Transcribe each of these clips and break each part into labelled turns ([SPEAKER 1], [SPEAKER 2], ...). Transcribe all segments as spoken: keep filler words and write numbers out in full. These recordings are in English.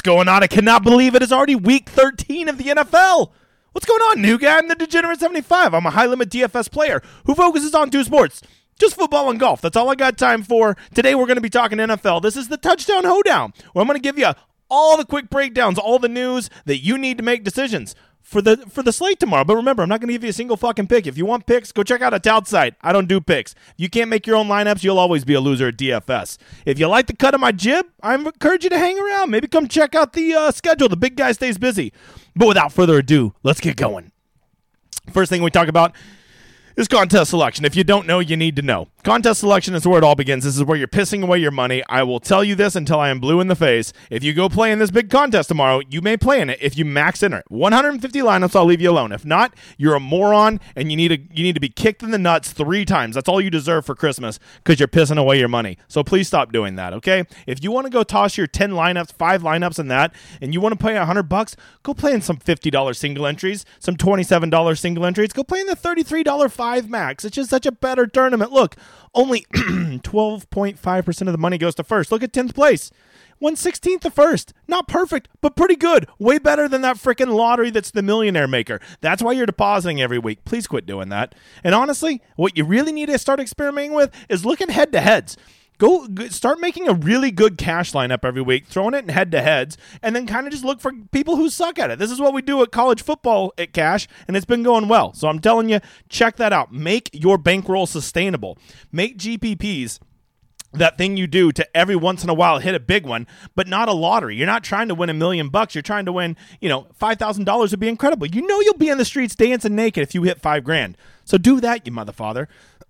[SPEAKER 1] What's going on? I cannot believe it is already week thirteen of the N F L. What's going on, new guy? I'm the Degenerate seventy-five. I'm a high-limit D F S player who focuses on two sports, just football and golf. That's all I got time for. Today we're going to be talking N F L. This is the Touchdown Hoedown, where I'm going to give you all the quick breakdowns, all the news that you need to make decisions for the for the slate tomorrow. But remember, I'm not going to give you a single fucking pick. If you want picks, go check out a tout site. I don't do picks. If you can't make your own lineups, you'll always be a loser at D F S. If you like the cut of my jib, I encourage you to hang around. Maybe come check out the uh, schedule. The big guy stays busy. But without further ado, let's get going. First thing we talk about is contest selection. If you don't know, you need to know. Contest selection is where it all begins. This is where you're pissing away your money. I will tell you this until I am blue in the face. If you go play in this big contest tomorrow, you may play in it if you max enter it. one hundred fifty lineups, I'll leave you alone. If not, you're a moron, and you need to you need to be kicked in the nuts three times. That's all you deserve for Christmas because you're pissing away your money. So please stop doing that, okay? If you want to go toss your ten lineups, five lineups in that, and you want to pay one hundred bucks, go play in some fifty dollars single entries, some twenty-seven dollars single entries. Go play in the thirty-three dollars five max. It's just such a better tournament. Look, only twelve point five percent of the money goes to first. Look at tenth place. one sixteenth of first. Not perfect, but pretty good. Way better than that freaking lottery that's the millionaire maker. That's why you're depositing every week. Please quit doing that. And honestly, what you really need to start experimenting with is looking head-to-heads. Go start making a really good cash lineup every week, throwing it in head-to-heads, and then kind of just look for people who suck at it. This is what we do at college football at Cash, and it's been going well. So I'm telling you, check that out. Make your bankroll sustainable. Make G P Ps that thing you do to every once in a while hit a big one, but not a lottery. You're not trying to win a million bucks. You're trying to win, you know, five thousand dollars would be incredible. You know you'll be in the streets dancing naked if you hit five grand. So do that, you motherfather.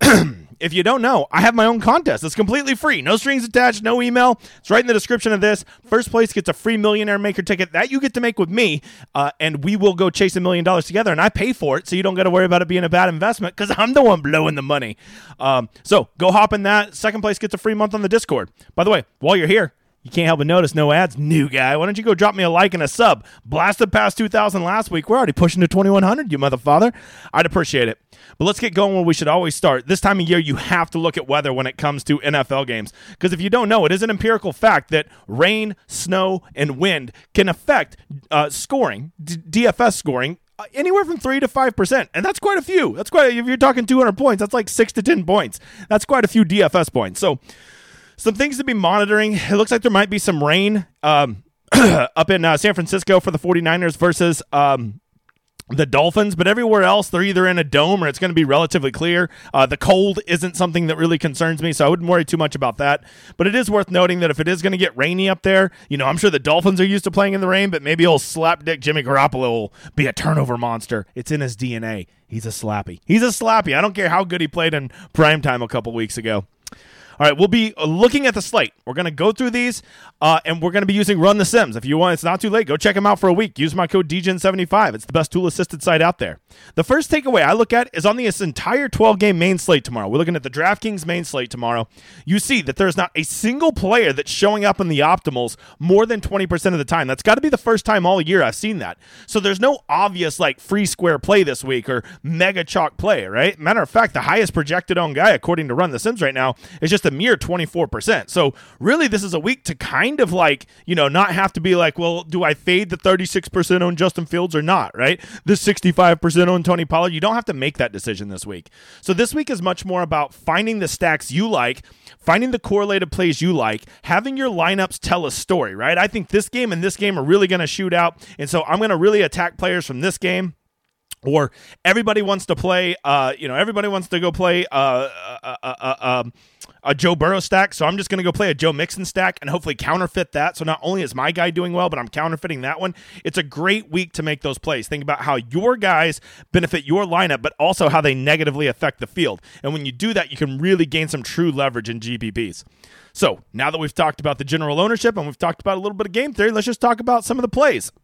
[SPEAKER 1] If you don't know, I have my own contest. It's completely free. No strings attached, no email. It's right in the description of this. First place gets a free Millionaire Maker ticket that you get to make with me, uh, and we will go chase a million dollars together, and I pay for it, so you don't got to worry about it being a bad investment because I'm the one blowing the money. Um, so go hop in that. Second place gets a free month on the Discord. By the way, while you're here, you can't help but notice no ads. New guy, why don't you go drop me a like and a sub? Blasted past two thousand last week. We're already pushing to twenty-one hundred, you motherfather. I'd appreciate it. But let's get going where we should always start. This time of year, you have to look at weather when it comes to N F L games. Because if you don't know, it is an empirical fact that rain, snow, and wind can affect uh, scoring, D- DFS scoring, uh, anywhere from three to five percent. And that's quite a few. That's quite, if you're talking two hundred points, that's like six to ten points. That's quite a few D F S points. So some things to be monitoring. It looks like there might be some rain um, up in uh, San Francisco for the 49ers versus um, the Dolphins, but everywhere else, they're either in a dome or it's going to be relatively clear. Uh, the cold isn't something that really concerns me, so I wouldn't worry too much about that. But it is worth noting that if it is going to get rainy up there, you know, I'm sure the Dolphins are used to playing in the rain, but maybe old slapdick Jimmy Garoppolo will be a turnover monster. It's in his D N A. He's a slappy. He's a slappy. I don't care how good he played in primetime a couple weeks ago. All right, we'll be looking at the slate. We're going to go through these, uh, and we're going to be using Run the Sims. If you want, it's not too late. Go check them out for a week. Use my code D G E N seventy-five. It's the best tool-assisted site out there. The first takeaway I look at is on this entire twelve-game main slate tomorrow. We're looking at the DraftKings main slate tomorrow. You see that there's not a single player that's showing up in the optimals more than twenty percent of the time. That's got to be the first time all year I've seen that. So there's no obvious, like, free square play this week or mega chalk play, right? Matter of fact, the highest projected owned guy, according to Run the Sims right now, is just a mere twenty-four percent. So really, this is a week to kind of like, you know, not have to be like, well, do I fade the thirty-six percent owned Justin Fields or not, right? The sixty-five percent owned Tony Pollard. You don't have to make that decision this week. So this week is much more about finding the stacks you like, finding the correlated plays you like, having your lineups tell a story, right? I think this game and this game are really going to shoot out. And so I'm going to really attack players from this game. Or everybody wants to play, uh, you know, everybody wants to go play uh, uh, uh, uh, uh, a Joe Burrow stack. So I'm just going to go play a Joe Mixon stack and hopefully counterfeit that. So not only is my guy doing well, but I'm counterfeiting that one. It's a great week to make those plays. Think about how your guys benefit your lineup, but also how they negatively affect the field. And when you do that, you can really gain some true leverage in G P Ps. So now that we've talked about the general ownership and we've talked about a little bit of game theory, let's just talk about some of the plays.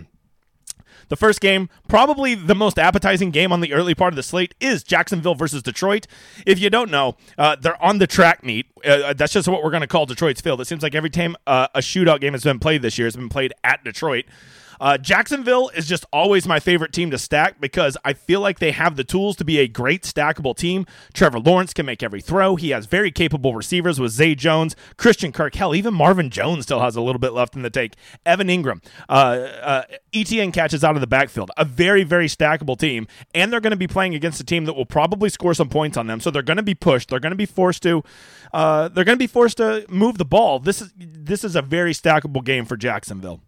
[SPEAKER 1] The first game, probably the most appetizing game on the early part of the slate, is Jacksonville versus Detroit. If you don't know, uh, they're on the track meet. Uh, that's just what we're going to call Detroit's field. It seems like every time uh, a shootout game has been played this year has been played at Detroit. Uh, Jacksonville is just always my favorite team to stack because I feel like they have the tools to be a great stackable team. Trevor Lawrence can make every throw. He has very capable receivers with Zay Jones, Christian Kirk. Hell, even Marvin Jones still has a little bit left in the tank. Evan Ingram, uh, uh, E T N catches out of the backfield. A very, very stackable team, and they're going to be playing against a team that will probably score some points on them. So they're going to be pushed. They're going to be forced to. Uh, they're going to be forced to move the ball. This is this is a very stackable game for Jacksonville.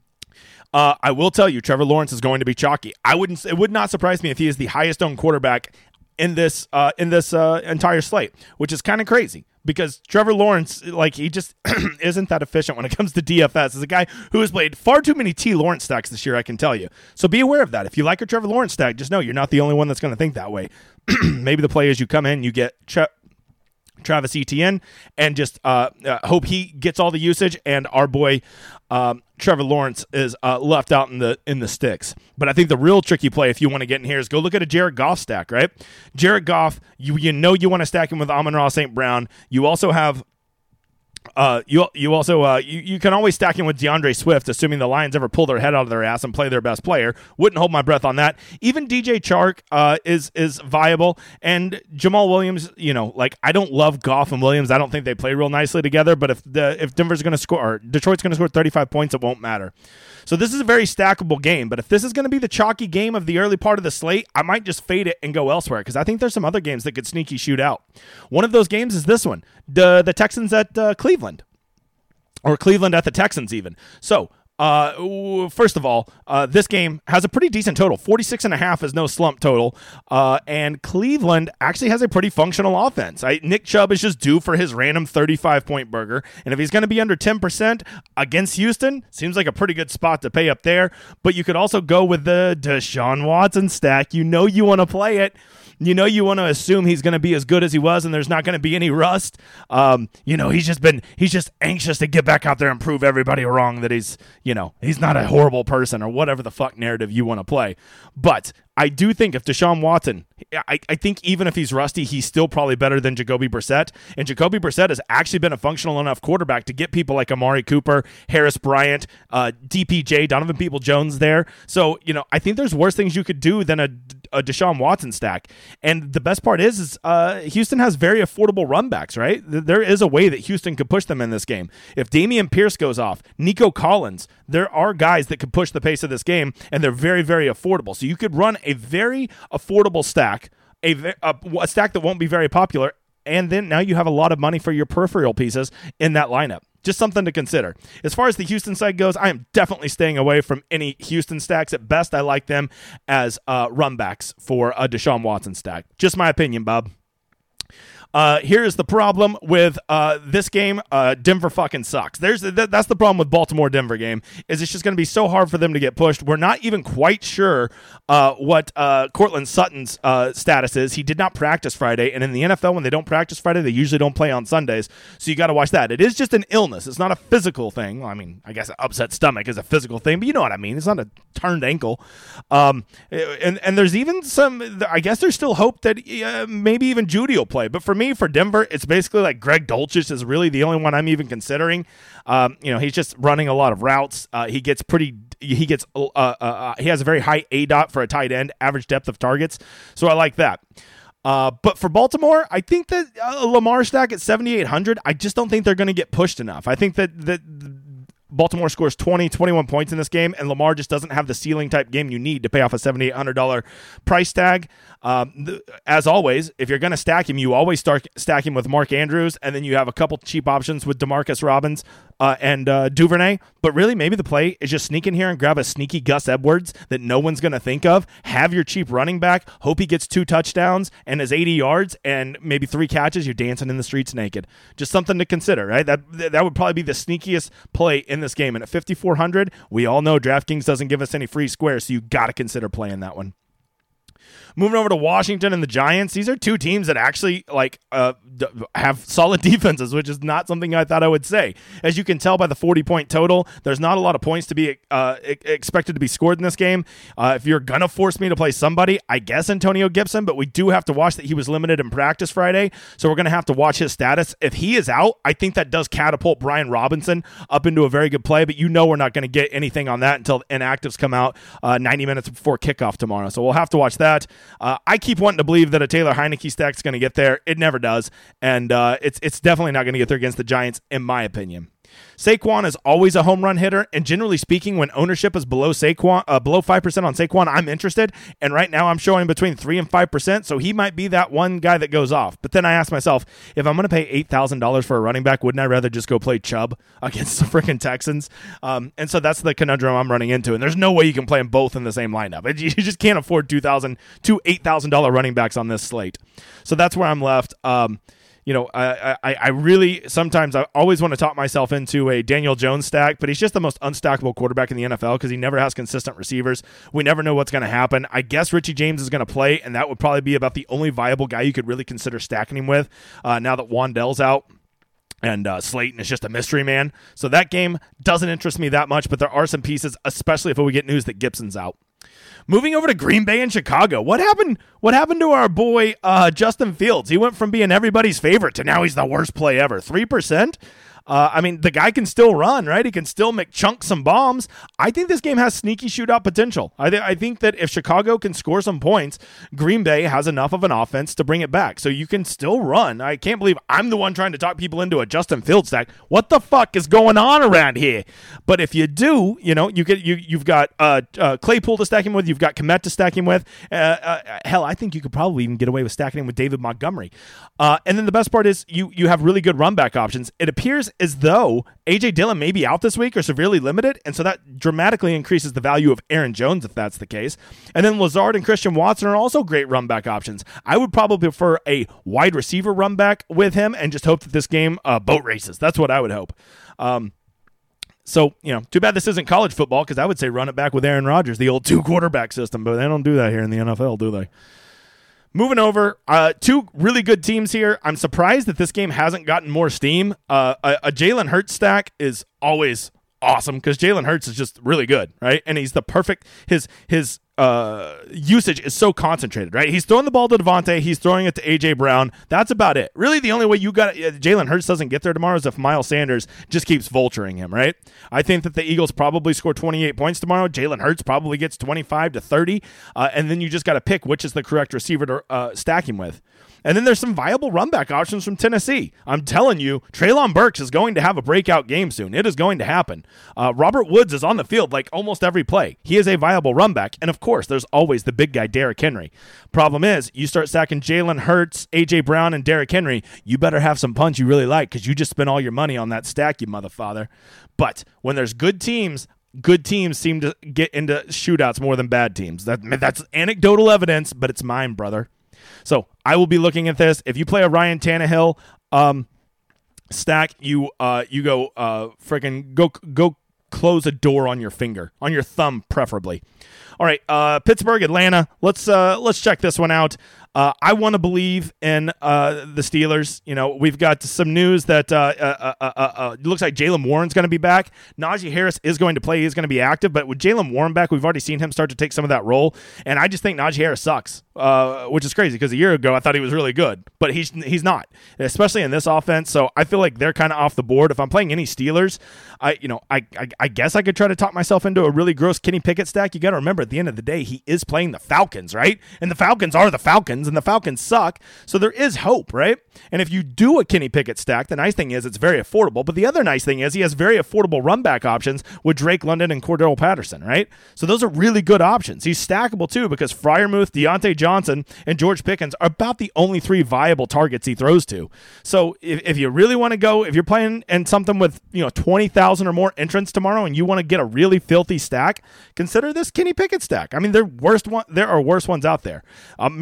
[SPEAKER 1] Uh, I will tell you, Trevor Lawrence is going to be chalky. I wouldn't. It would not surprise me if he is the highest owned quarterback in this uh, in this uh, entire slate, which is kind of crazy because Trevor Lawrence, like, he just isn't that efficient when it comes to D F S. As a guy who has played far too many T. Lawrence stacks this year, I can tell you. So be aware of that. If you like a Trevor Lawrence stack, just know you're not the only one that's going to think that way. Maybe the play is you come in, you get Tra- Travis Etienne, and just uh, uh, hope he gets all the usage, and our boy um, Trevor Lawrence is uh, left out in the in the sticks. But I think the real tricky play, if you want to get in here, is go look at a Jared Goff stack, right? Jared Goff, you you know you want to stack him with Amon-Ra Saint Brown. You also have Uh, you you also uh, you, you can always stack him with DeAndre Swift, assuming the Lions ever pull their head out of their ass and play their best player. Wouldn't hold my breath on that. Even D J Chark uh, is is viable, and Jamal Williams. You know, like, I don't love Goff and Williams. I don't think they play real nicely together. But if the if Denver's going to score or Detroit's going to score thirty-five points, it won't matter. So this is a very stackable game. But if this is going to be the chalky game of the early part of the slate, I might just fade it and go elsewhere because I think there's some other games that could sneaky shoot out. One of those games is this one, the the Texans at uh, Cleveland. Or Cleveland at the Texans even. So, uh, first of all, uh, this game has a pretty decent total. forty-six and a half is no slump total. Uh, and Cleveland actually has a pretty functional offense. I, Nick Chubb is just due for his random thirty-five point burger. And if he's going to be under ten percent against Houston, seems like a pretty good spot to pay up there. But you could also go with the Deshaun Watson stack. You know you want to play it. You know you want to assume he's going to be as good as he was and there's not going to be any rust. Um, you know, he's just been, he's just anxious to get back out there and prove everybody wrong that he's, you know, he's not a horrible person or whatever the fuck narrative you want to play. But I do think if Deshaun Watson, I, I think even if he's rusty, he's still probably better than Jacoby Brissett. And Jacoby Brissett has actually been a functional enough quarterback to get people like Amari Cooper, Harris Bryant, uh, D P J, Donovan Peoples-Jones there. So, you know, I think there's worse things you could do than a, a Deshaun Watson stack. And the best part is, is uh, Houston has very affordable run backs, right? There is a way that Houston could push them in this game. If Dameon Pierce goes off, Nico Collins, there are guys that could push the pace of this game, and they're very, very affordable. So you could run a very affordable stack, a, a, a stack that won't be very popular, and then now you have a lot of money for your peripheral pieces in that lineup. Just something to consider. As far as the Houston side goes, I am definitely staying away from any Houston stacks. At best, I like them as uh, run backs for a Deshaun Watson stack. Just my opinion, Bob. Uh, here's the problem with uh, this game. Uh, Denver fucking sucks. There's th- that's the problem with Baltimore-Denver game, is it's just going to be so hard for them to get pushed. We're not even quite sure uh, what uh, Cortland Sutton's uh, status is. He did not practice Friday, and in the N F L, when they don't practice Friday, they usually don't play on Sundays, so you got to watch that. It is just an illness. It's not a physical thing. Well, I mean, I guess an upset stomach is a physical thing, but you know what I mean. It's not a turned ankle. Um, and, and there's even some, I guess there's still hope that uh, maybe even Judy will play, but for me, for Denver, it's basically like Greg Dulcich is really the only one I'm even considering. Um, you know, he's just running a lot of routes. Uh, he gets pretty, he gets, uh, uh, uh, he has a very high A DOT for a tight end, average depth of targets. So I like that. Uh, but for Baltimore, I think that uh, Lamar stack at seventy-eight hundred, I just don't think they're going to get pushed enough. I think that that. Baltimore scores twenty, twenty-one points in this game, and Lamar just doesn't have the ceiling type game you need to pay off a seventy-eight hundred dollars price tag. Um, th- as always, if you're going to stack him, you always start stack him with Mark Andrews, and then you have a couple cheap options with DeMarcus Robbins uh, and uh, Duvernay. But really, maybe the play is just sneak in here and grab a sneaky Gus Edwards that no one's going to think of. Have your cheap running back. Hope he gets two touchdowns and his eighty yards and maybe three catches. You're dancing in the streets naked. Just something to consider, right? That that would probably be the sneakiest play in this game. And at fifty-four hundred, we all know DraftKings doesn't give us any free squares, so you got to consider playing that one. Moving over to Washington and the Giants, these are two teams that actually like uh, d- have solid defenses, which is not something I thought I would say. As you can tell by the forty-point total, there's not a lot of points to be uh, expected to be scored in this game. Uh, if you're going to force me to play somebody, I guess Antonio Gibson, but we do have to watch that he was limited in practice Friday, so we're going to have to watch his status. If he is out, I think that does catapult Brian Robinson up into a very good play, but you know we're not going to get anything on that until inactives come out uh, ninety minutes before kickoff tomorrow, so we'll have to watch that. Uh, I keep wanting to believe that a Taylor Heineke stack is going to get there. It never does, and uh, it's it's definitely not going to get there against the Giants, in my opinion. Saquon is always a home run hitter, and generally speaking, when ownership is below Saquon, uh, below five percent on Saquon, I'm interested, and right now I'm showing between three and five percent, so he might be that one guy that goes off. But then I ask myself, if I'm going to pay eight thousand dollars for a running back, wouldn't I rather just go play Chubb against the freaking Texans? Um, and so that's the conundrum I'm running into, and there's no way you can play them both in the same lineup. You just can't afford two thousand dollars, two eight thousand dollars running backs on this slate. So that's where I'm left. Um, You know, I, I I really sometimes I always want to talk myself into a Daniel Jones stack, but he's just the most unstackable quarterback in the N F L because he never has consistent receivers. We never know what's going to happen. I guess Richie James is going to play, and that would probably be about the only viable guy you could really consider stacking him with uh, now that Wandell's out. And uh, Slayton is just a mystery man. So that game doesn't interest me that much, but there are some pieces, especially if we get news that Gibson's out. Moving over to Green Bay and Chicago. What happened What happened to our boy uh, Justin Fields? He went from being everybody's favorite to now he's the worst play ever. three percent? Uh, I mean, the guy can still run, right? He can still make chunk some bombs. I think this game has sneaky shootout potential. I, th- I think that if Chicago can score some points, Green Bay has enough of an offense to bring it back. So you can still run. I can't believe I'm the one trying to talk people into a Justin Fields stack. What the fuck is going on around here? But if you do, you know, you get you you've got uh, uh, Claypool to stack him with. You've got Kmet to stack him with. Uh, uh, hell, I think you could probably even get away with stacking him with David Montgomery. Uh, and then the best part is you you have really good run back options. It appears as though A J Dillon may be out this week or severely limited, and so that dramatically increases the value of Aaron Jones if that's the case. And then Lazard and Christian Watson are also great run back options. I would probably prefer a wide receiver run back with him and just hope that this game uh, boat races. That's what I would hope. Um, so, you know, too bad this isn't college football because I would say run it back with Aaron Rodgers, the old two-quarterback system, but they don't do that here in the N F L, do they? Moving over, uh, two really good teams here. I'm surprised that this game hasn't gotten more steam. Uh, a a Jalen Hurts stack is always awesome because Jalen Hurts is just really good, right? And he's the perfect his his uh, usage is so concentrated, right? He's throwing the ball to Devontae, he's throwing it to A J Brown. That's about it. Really, the only way you got uh, Jalen Hurts doesn't get there tomorrow is if Miles Sanders just keeps vulturing him, right? I think that the Eagles probably score twenty-eight points tomorrow. Jalen Hurts probably gets twenty-five to thirty, uh, and then you just got to pick which is the correct receiver to uh, stack him with. And then there's some viable run back options from Tennessee. I'm telling you, Treylon Burks is going to have a breakout game soon. It is going to happen. Uh, Robert Woods is on the field like almost every play. He is a viable run back. And, of course, there's always the big guy, Derrick Henry. Problem is, you start stacking Jalen Hurts, A J Brown, and Derrick Henry, you better have some punch you really like because you just spent all your money on that stack, you motherfather. But when there's good teams, good teams seem to get into shootouts more than bad teams. That, that's anecdotal evidence, but it's mine, brother. So I will be looking at this. If you play a Ryan Tannehill um, stack, you uh, you go uh, freaking go go close a door on your finger, on your thumb, preferably. All right, uh, Pittsburgh, Atlanta. Let's uh, let's check this one out. Uh, I want to believe in uh, the Steelers. You know, we've got some news that uh, uh, uh, uh, uh, it looks like Jaylen Warren's going to be back. Najee Harris is going to play. He's going to be active. But with Jaylen Warren back, we've already seen him start to take some of that role. And I just think Najee Harris sucks, uh, which is crazy because a year ago I thought he was really good. But he's he's not, especially in this offense. So I feel like they're kind of off the board. If I'm playing any Steelers, I you know I, I I guess I could try to talk myself into a really gross Kenny Pickett stack. You got to remember, at the end of the day, he is playing the Falcons, right? And the Falcons are the Falcons. And the Falcons suck, so there is hope, right? And if you do a Kenny Pickett stack, the nice thing is it's very affordable, but the other nice thing is he has very affordable run back options with Drake London and Cordell Patterson, right? So those are really good options. He's stackable too because Freiermuth, Deontay Johnson, and George Pickens are about the only three viable targets he throws to. So if, if you really want to go, if you're playing in something with, you know, twenty thousand or more entrants tomorrow and you want to get a really filthy stack, consider this Kenny Pickett stack. I mean, there worst one, there are worse ones out there. Um, Mariota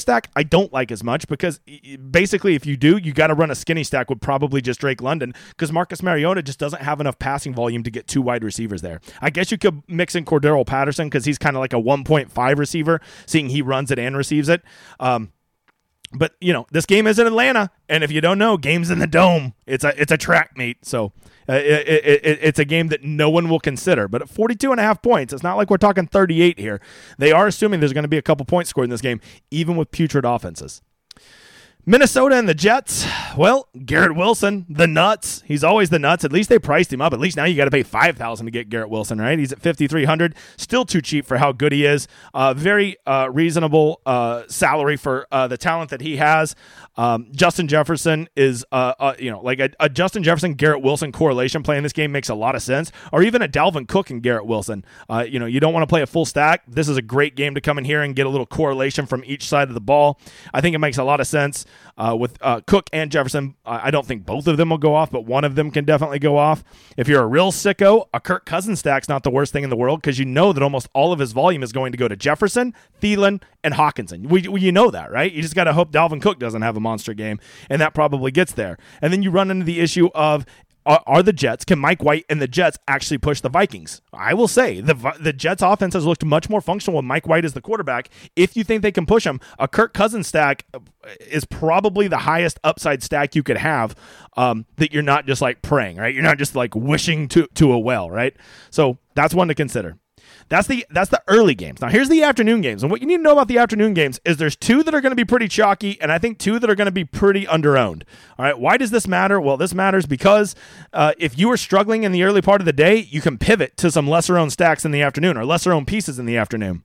[SPEAKER 1] stack I don't like as much because basically if you do, you got to run a skinny stack with probably just Drake London because Marcus Mariota just doesn't have enough passing volume to get two wide receivers there. I guess you could mix in Cordero Patterson because he's kind of like a one point five receiver, seeing he runs it and receives it. Um, But, you know, this game is in Atlanta, and if you don't know, game's in the Dome. It's a it's a track meet, so uh, it, it, it, it's a game that no one will consider. But at forty-two and a half points, it's not like we're talking thirty-eight here. They are assuming there's going to be a couple points scored in this game, even with putrid offenses. Minnesota and the Jets, well, Garrett Wilson, the nuts. He's always the nuts. At least they priced him up. At least now you got to pay five thousand dollars to get Garrett Wilson, right? He's at fifty-three hundred dollars. Still too cheap for how good he is. Uh, very uh, reasonable uh, salary for uh, the talent that he has. Um, Justin Jefferson is, uh, uh, you know, like a, a Justin Jefferson, Garrett Wilson correlation play in this game makes a lot of sense. Or even a Dalvin Cook and Garrett Wilson. Uh, you know, you don't want to play a full stack. This is a great game to come in here and get a little correlation from each side of the ball. I think it makes a lot of sense. Uh, with uh, Cook and Jefferson, I don't think both of them will go off, but one of them can definitely go off. If you're a real sicko, a Kirk Cousins stack's not the worst thing in the world because you know that almost all of his volume is going to go to Jefferson, Thielen, and Hawkinson. We, we, you know that, right? You just got to hope Dalvin Cook doesn't have a monster game, and that probably gets there. And then you run into the issue of, Are, are the Jets, can Mike White and the Jets actually push the Vikings? I will say the the Jets offense has looked much more functional with Mike White as the quarterback. If you think they can push him, a Kirk Cousins stack is probably the highest upside stack you could have, um, that you're not just like praying, right? You're not just like wishing to, to a well, right? So that's one to consider. That's the that's the early games. Now, here's the afternoon games. And what you need to know about the afternoon games is there's two that are going to be pretty chalky, and I think two that are going to be pretty under-owned. All right, why does this matter? Well, this matters because uh, if you are struggling in the early part of the day, you can pivot to some lesser-owned stacks in the afternoon or lesser-owned pieces in the afternoon.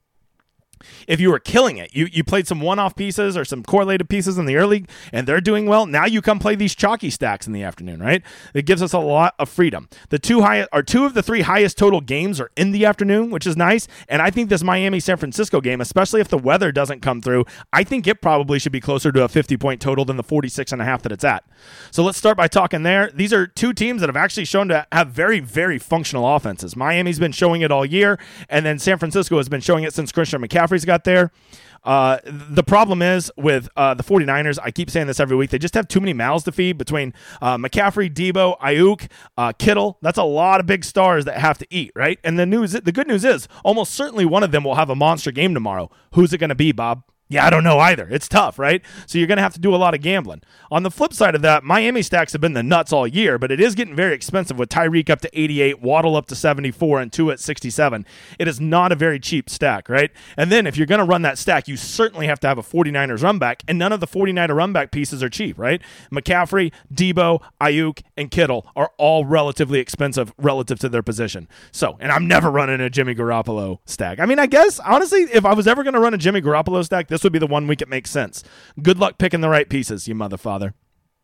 [SPEAKER 1] If you were killing it, you you played some one-off pieces or some correlated pieces in the early, and they're doing well. Now you come play these chalky stacks in the afternoon, right? It gives us a lot of freedom. The two high or two of the three highest total games are in the afternoon, which is nice. And I think this Miami-San Francisco game, especially if the weather doesn't come through, I think it probably should be closer to a fifty-point total than the forty-six and a half that it's at. So let's start by talking there. These are two teams that have actually shown to have very, very functional offenses. Miami's been showing it all year, and then San Francisco has been showing it since Christian McCaffrey's got there. Uh, the problem is with uh, the 49ers, I keep saying this every week, they just have too many mouths to feed between uh, McCaffrey, Debo, Ayuk, uh, Kittle. That's a lot of big stars that have to eat, right? And the news, the good news is almost certainly one of them will have a monster game tomorrow. Who's it going to be, Bob? Yeah, I don't know either. It's tough, right? So you're going to have to do a lot of gambling. On the flip side of that, Miami stacks have been the nuts all year, but it is getting very expensive with Tyreek up to eighty-eight, Waddle up to seventy-four, and Tua at sixty-seven. It is not a very cheap stack, right? And then if you're going to run that stack, you certainly have to have a 49ers run back, and none of the 49er run back pieces are cheap, right? McCaffrey, Debo, Ayuk, and Kittle are all relatively expensive relative to their position. So, and I'm never running a Jimmy Garoppolo stack. I mean, I guess, honestly, if I was ever going to run a Jimmy Garoppolo stack, this would be the one week it makes sense. Good luck picking the right pieces, you motherfather.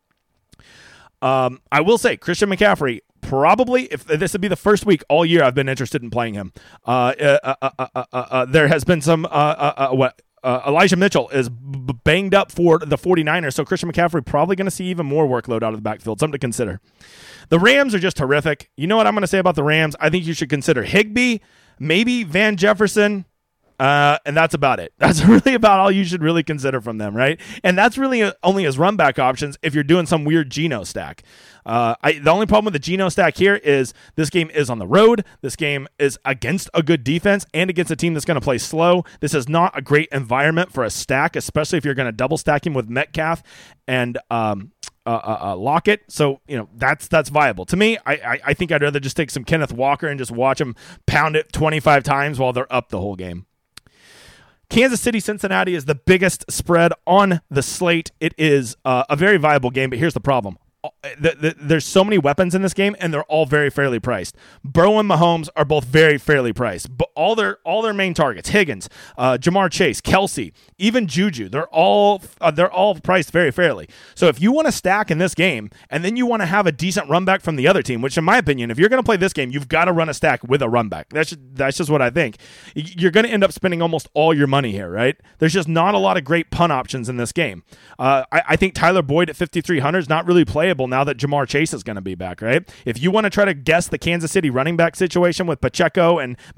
[SPEAKER 1] Um, I will say, Christian McCaffrey, probably, if this would be the first week all year I've been interested in playing him. Uh, uh, uh, uh, uh, uh, there has been some, uh, uh, uh, what, uh, Elijah Mitchell is b- banged up for the 49ers, so Christian McCaffrey probably going to see even more workload out of the backfield. Something to consider. The Rams are just horrific. You know what I'm going to say about the Rams? I think you should consider Higbee, maybe Van Jefferson, Uh, and that's about it. That's really about all you should really consider from them, right? And that's really a, only as run back options if you're doing some weird Geno stack. Uh, I, the only problem with the Geno stack here is this game is on the road. This game is against a good defense and against a team that's going to play slow. This is not a great environment for a stack, especially if you're going to double stack him with Metcalf and um, uh, uh, uh, Lockett. So, you know, that's that's viable. To me, I, I, I think I'd rather just take some Kenneth Walker and just watch him pound it twenty-five times while they're up the whole game. Kansas City, Cincinnati is the biggest spread on the slate. It is uh, a very viable game, but here's the problem. The, the, there's so many weapons in this game, and they're all very fairly priced. Burrow and Mahomes are both very fairly priced. But all their all their main targets, Higgins, uh, Jamar Chase, Kelsey, even Juju, they're all uh, they're all priced very fairly. So if you want to stack in this game, and then you want to have a decent run back from the other team, which in my opinion, if you're going to play this game, you've got to run a stack with a run back. That's just, that's just what I think. You're going to end up spending almost all your money here, right? There's just not a lot of great punt options in this game. Uh, I, I think Tyler Boyd at fifty-three hundred is not really playable now that Jamar Chase is going to be back, right? If you want to try to guess the Kansas City running back situation with Pacheco and McKinnon, you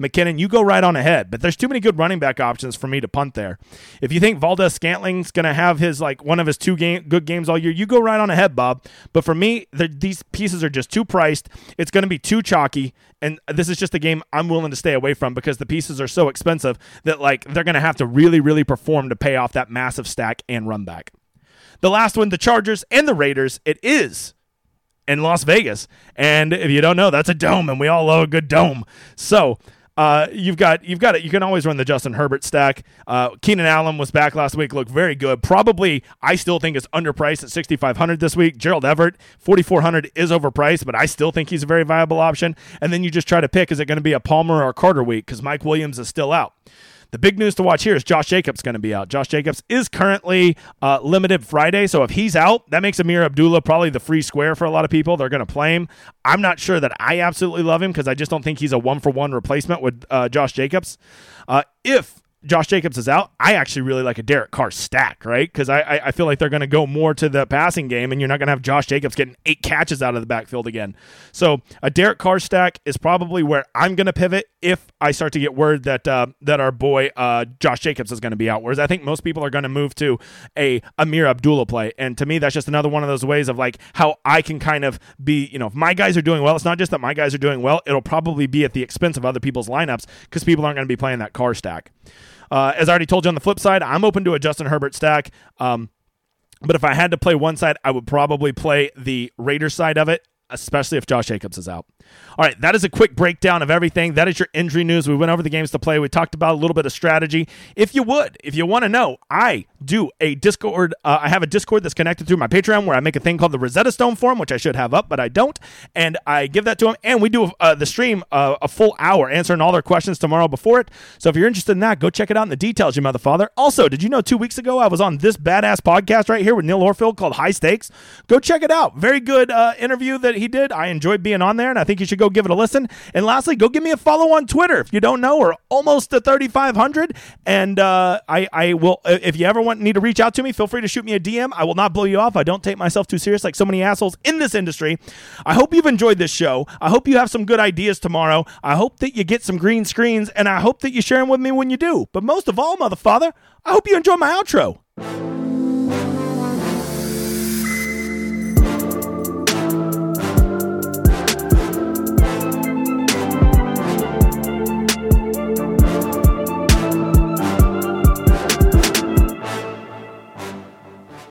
[SPEAKER 1] go right on ahead. But there's too many good running back options for me to punt there. If you think Valdez-Scantling's going to have his like one of his two game good games all year, you go right on ahead, Bob. But for me, these pieces are just too priced. It's going to be too chalky, and this is just a game I'm willing to stay away from because the pieces are so expensive that like they're going to have to really, really perform to pay off that massive stack and run back. The last one, the Chargers and the Raiders. It is in Las Vegas. And if you don't know, that's a dome, and we all love a good dome. So uh, you've got you've got it. You can always run the Justin Herbert stack. Uh, Keenan Allen was back last week, looked very good. Probably, I still think is underpriced at sixty-five hundred this week. Gerald Everett, forty-four hundred is overpriced, but I still think he's a very viable option. And then you just try to pick, is it going to be a Palmer or a Carter week? Because Mike Williams is still out. The big news to watch here is Josh Jacobs going to be out. Josh Jacobs is currently uh, limited Friday, so if he's out, that makes Amir Abdullah probably the free square for a lot of people. They're going to play him. I'm not sure that I absolutely love him because I just don't think he's a one-for-one replacement with uh, Josh Jacobs. Uh, if Josh Jacobs is out, I actually really like a Derek Carr stack, right? Because I, I I feel like they're going to go more to the passing game, and you're not going to have Josh Jacobs getting eight catches out of the backfield again. So a Derek Carr stack is probably where I'm going to pivot if I start to get word that uh, that our boy uh, Josh Jacobs is going to be out. Whereas I think most people are going to move to a Amir Abdullah play, and to me, that's just another one of those ways of like how I can kind of be, you know, if my guys are doing well, it's not just that my guys are doing well, it'll probably be at the expense of other people's lineups because people aren't going to be playing that Carr stack. Uh, as I already told you on the flip side, I'm open to a Justin Herbert stack. Um, but if I had to play one side, I would probably play the Raiders side of it, especially if Josh Jacobs is out. All right, that is a quick breakdown of everything. That is your injury news. We went over the games to play. We talked about a little bit of strategy. If you would, if you want to know, I do a Discord. Uh, I have a Discord that's connected through my Patreon where I make a thing called the Rosetta Stone Forum, which I should have up, but I don't. And I give that to them. And we do uh, the stream uh, a full hour answering all their questions tomorrow before it. So if you're interested in that, go check it out in the details, you mother father. Also, did you know two weeks ago I was on this badass podcast right here with Neil Orfield called High Stakes? Go check it out. Very good uh, interview that he did. I enjoyed being on there, and I think you should go give it a listen. And lastly, go give me a follow on Twitter. If you don't know, we're almost to thirty-five hundred. And uh, I, I will, if you ever want need to reach out to me, feel free to shoot me a D M. I will not blow you off. I don't take myself too serious like so many assholes in this industry. I hope you've enjoyed this show. I hope you have some good ideas tomorrow. I hope that you get some green screens, and I hope that you share them with me when you do. But most of all, mother father, I hope you enjoy my outro.